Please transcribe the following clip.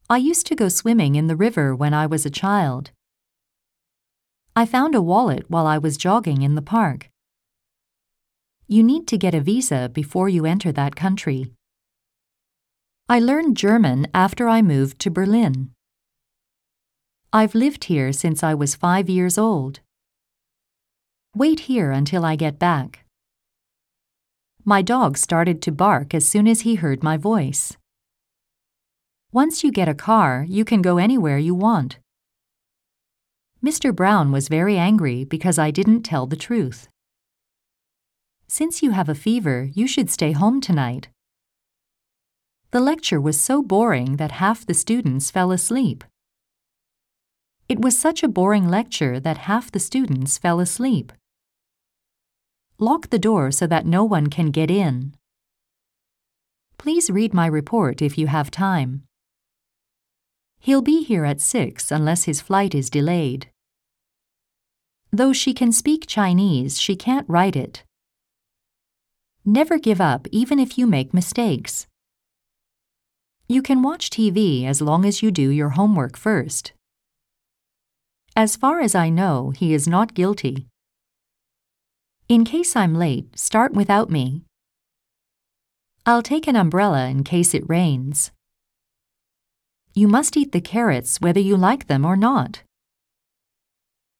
I used to go swimming in the river when I was a child. I found a wallet while I was jogging in the park. You need to get a visa before you enter that country. I learned German after I moved to Berlin. I've lived here since I was 5 years old. Wait here until I get back. My dog started to bark as soon as he heard my voice. Once you get a car, you can go anywhere you want. Mr. Brown was very angry because I didn't tell the truth. Since you have a fever, you should stay home tonight. The lecture was so boring that half the students fell asleep. It was such a boring lecture that half the students fell asleep. Lock the door so that no one can get in. Please read my report if you have time. He'll be here at 6 unless his flight is delayed. Though she can speak Chinese, she can't write it. Never give up even if you make mistakes. You can watch TV as long as you do your homework first. As far as I know, he is not guilty. In case I'm late, start without me. I'll take an umbrella in case it rains. You must eat the carrots whether you like them or not.